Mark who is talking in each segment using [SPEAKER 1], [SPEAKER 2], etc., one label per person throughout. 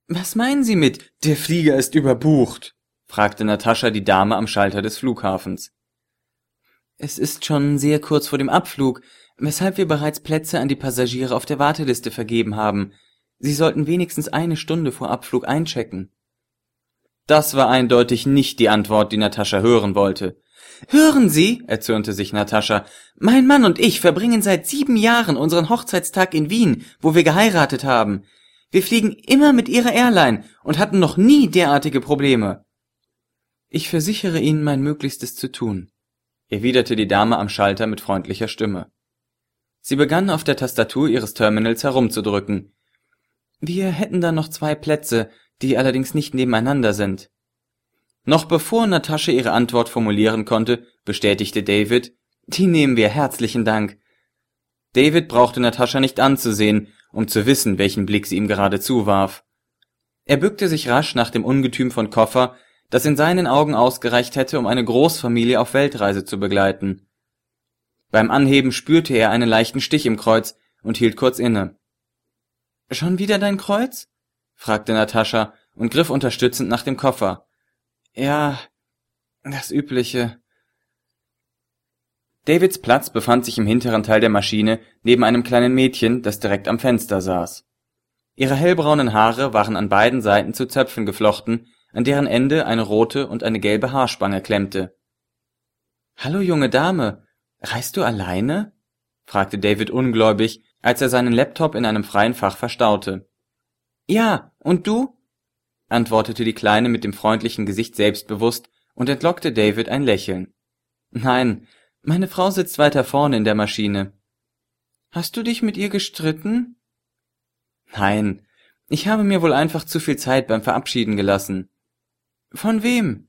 [SPEAKER 1] Was meinen Sie mit, der Flieger ist überbucht? Fragte Natascha die Dame am Schalter des Flughafens. Es ist schon sehr kurz vor dem Abflug, weshalb wir bereits Plätze an die Passagiere auf der Warteliste vergeben haben. Sie sollten wenigstens 1 Stunde vor Abflug einchecken. Das war eindeutig nicht die Antwort, die Natascha hören wollte. Hören Sie, erzürnte sich Natascha, mein Mann und ich verbringen seit 7 Jahren unseren Hochzeitstag in Wien, wo wir geheiratet haben. Wir fliegen immer mit Ihrer Airline und hatten noch nie derartige Probleme. Ich versichere Ihnen, mein Möglichstes zu tun, erwiderte die Dame am Schalter mit freundlicher Stimme. Sie begann auf der Tastatur ihres Terminals herumzudrücken. Wir hätten da noch 2 Plätze, die allerdings nicht nebeneinander sind. Noch bevor Natascha ihre Antwort formulieren konnte, bestätigte David, die nehmen wir, herzlichen Dank. David brauchte Natascha nicht anzusehen, um zu wissen, welchen Blick sie ihm gerade zuwarf. Er bückte sich rasch nach dem Ungetüm von Koffer, das in seinen Augen ausgereicht hätte, um eine Großfamilie auf Weltreise zu begleiten. Beim Anheben spürte er einen leichten Stich im Kreuz und hielt kurz inne. »Schon wieder dein Kreuz?« fragte Natascha und griff unterstützend nach dem Koffer. »Ja, das Übliche.« Davids Platz befand sich im hinteren Teil der Maschine neben einem kleinen Mädchen, das direkt am Fenster saß. Ihre hellbraunen Haare waren an beiden Seiten zu Zöpfen geflochten, an deren Ende eine rote und eine gelbe Haarspange klemmte. »Hallo, junge Dame, reist du alleine?« fragte David ungläubig, als er seinen Laptop in einem freien Fach verstaute. »Ja, und du?« antwortete die Kleine mit dem freundlichen Gesicht selbstbewusst und entlockte David ein Lächeln. »Nein, meine Frau sitzt weiter vorne in der Maschine.« »Hast du dich mit ihr gestritten?« »Nein, ich habe mir wohl einfach zu viel Zeit beim Verabschieden gelassen.« »Von wem?«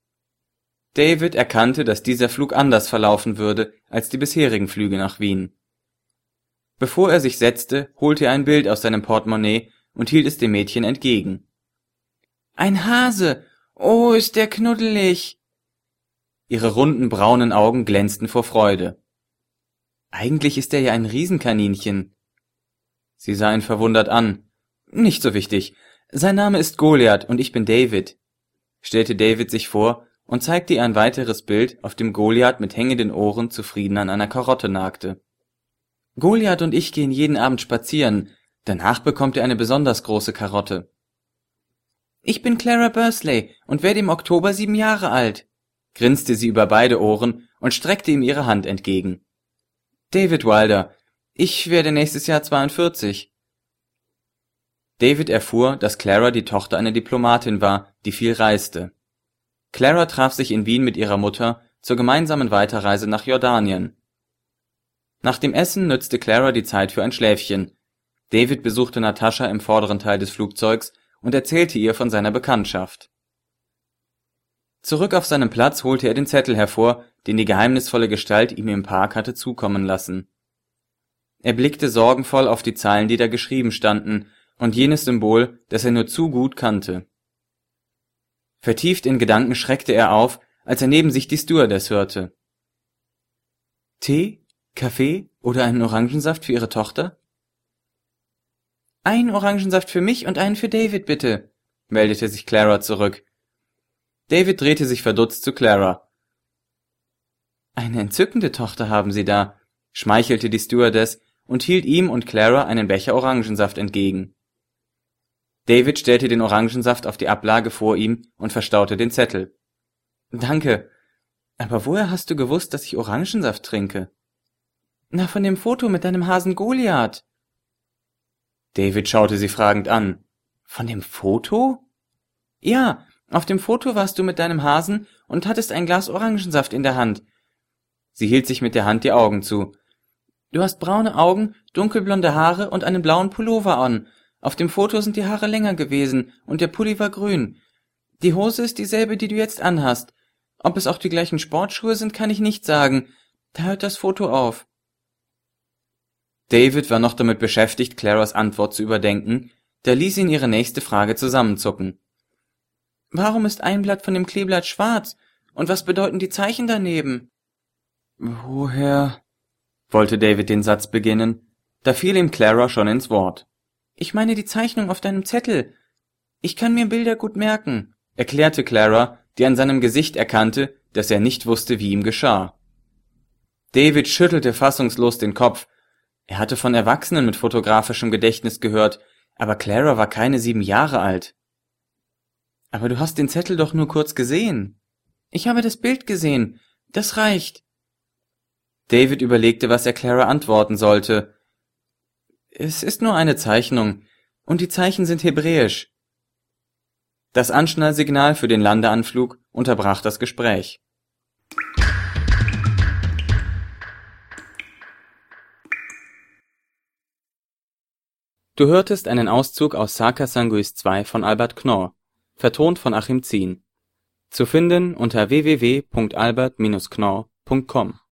[SPEAKER 1] David erkannte, dass dieser Flug anders verlaufen würde als die bisherigen Flüge nach Wien. Bevor er sich setzte, holte er ein Bild aus seinem Portemonnaie und hielt es dem Mädchen entgegen. »Ein Hase! Oh, ist der knuddelig!« Ihre runden braunen Augen glänzten vor Freude. »Eigentlich ist er ja ein Riesenkaninchen.« Sie sah ihn verwundert an. »Nicht so wichtig. Sein Name ist Goliath und ich bin David«, stellte David sich vor und zeigte ihr ein weiteres Bild, auf dem Goliath mit hängenden Ohren zufrieden an einer Karotte nagte. »Goliath und ich gehen jeden Abend spazieren. Danach bekommt er eine besonders große Karotte.« »Ich bin Clara Bursley und werde im Oktober 7 Jahre alt«, grinste sie über beide Ohren und streckte ihm ihre Hand entgegen. »David Wilder, ich werde nächstes Jahr 42. David erfuhr, dass Clara die Tochter einer Diplomatin war, die viel reiste. Clara traf sich in Wien mit ihrer Mutter zur gemeinsamen Weiterreise nach Jordanien. Nach dem Essen nützte Clara die Zeit für ein Schläfchen. David besuchte Natascha im vorderen Teil des Flugzeugs und erzählte ihr von seiner Bekanntschaft. Zurück auf seinem Platz holte er den Zettel hervor, den die geheimnisvolle Gestalt ihm im Park hatte zukommen lassen. Er blickte sorgenvoll auf die Zeilen, die da geschrieben standen, und jenes Symbol, das er nur zu gut kannte. Vertieft in Gedanken schreckte er auf, als er neben sich die Stewardess hörte. »Tee, Kaffee oder einen Orangensaft für Ihre Tochter?« »Einen Orangensaft für mich und einen für David, bitte«, meldete sich Clara zurück. David drehte sich verdutzt zu Clara. »Eine entzückende Tochter haben Sie da«, schmeichelte die Stewardess und hielt ihm und Clara einen Becher Orangensaft entgegen. David stellte den Orangensaft auf die Ablage vor ihm und verstaute den Zettel. »Danke. Aber woher hast du gewusst, dass ich Orangensaft trinke?« »Na, von dem Foto mit deinem Hasen Goliath.« David schaute sie fragend an. »Von dem Foto?« »Ja, auf dem Foto warst du mit deinem Hasen und hattest ein Glas Orangensaft in der Hand.« Sie hielt sich mit der Hand die Augen zu. »Du hast braune Augen, dunkelblonde Haare und einen blauen Pullover an. Auf dem Foto sind die Haare länger gewesen und der Pulli war grün. Die Hose ist dieselbe, die du jetzt anhast. Ob es auch die gleichen Sportschuhe sind, kann ich nicht sagen. Da hört das Foto auf.« David war noch damit beschäftigt, Claras Antwort zu überdenken, da ließ ihn ihre nächste Frage zusammenzucken. »Warum ist ein Blatt von dem Kleeblatt schwarz? Und was bedeuten die Zeichen daneben?« »Woher?« wollte David den Satz beginnen, da fiel ihm Clara schon ins Wort. »Ich meine die Zeichnung auf deinem Zettel. Ich kann mir Bilder gut merken, erklärte Clara, die an seinem Gesicht erkannte, dass er nicht wusste, wie ihm geschah. David schüttelte fassungslos den Kopf. Er hatte von Erwachsenen mit fotografischem Gedächtnis gehört, aber Clara war keine 7 Jahre alt. Aber du hast den Zettel doch nur kurz gesehen. Ich habe das Bild gesehen. Das reicht. David überlegte, was er Clara antworten sollte. Es ist nur eine Zeichnung, und die Zeichen sind hebräisch. Das Anschnallsignal für den Landeanflug unterbrach das Gespräch. Du hörtest einen Auszug aus Saker Sanguis 2 von Albert Knorr, vertont von Achim Zien. Zu finden unter www.albert-knorr.com